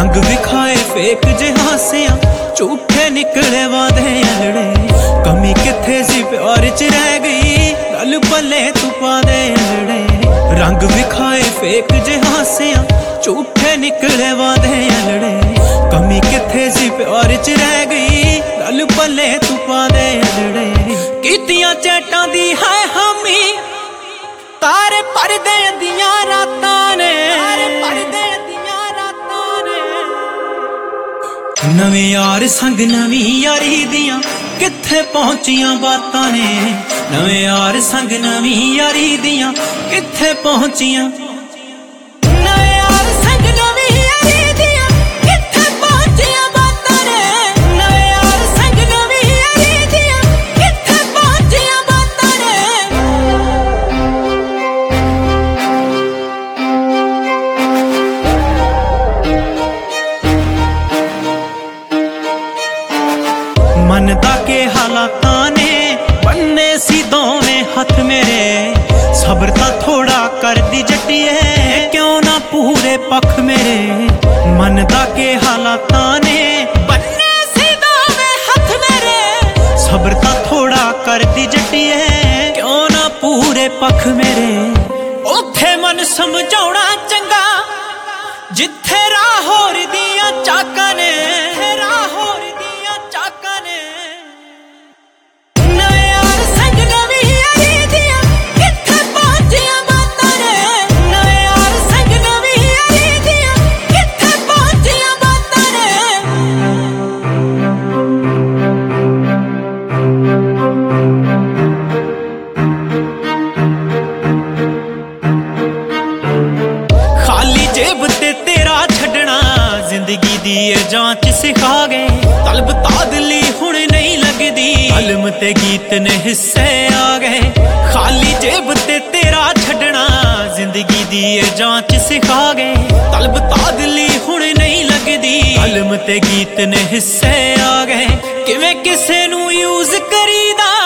रंग विखाए फेक जे हासियां झूठे निकले वादे अलड़े कमी किथे सी प्यार च रह गई गल पले तू पा दे अलड़े रंग विखाए फेक जे हासियां झूठे निकले वादे अलड़े कमी किथे सी प्यार च रह गई गल पले तू पा दे अलड़े कीतियां चैटां दी है हामी तारे परदे दियां रातां ने नवे यार संग नवी यारी दियां किथे पहुंचियां बातां ने नवे यार संग नवी यारी दियां किथे पहुंचियां नवे यार संग नवी यारी दियां किथे पहुंचियां बातां ने नवे यार संग नवी यारी दियां किथे पहुंचियां बातां ने मन दा के हालातां ने बन्ने सी दोवें हथ मेरे सब्र ता थोड़ा कर दी जट्टिए क्यों ना पूरे पख मेरे मन दा के हालातां ने बन्ने सी दोवें हथ मेरे सब्र ता थोड़ा कर दी जट्टिए क्यों ना पूरे पख मेरे ओथे मन समझाउणा चंगा जिथे राह होर दियां चाकां ने जिंदगी दी जांच सिखा गए तलब तादली हुण नहीं लगदी अलम ते गीत ने हिस्से आ गए खाली जेब ते तेरा छड़ना जिंदगी दी जांच सिखा गए तलब तादली हुण नहीं लगदी अलम ते गीत ने हिस्से आ गए किवें किसे नू यूज करीदा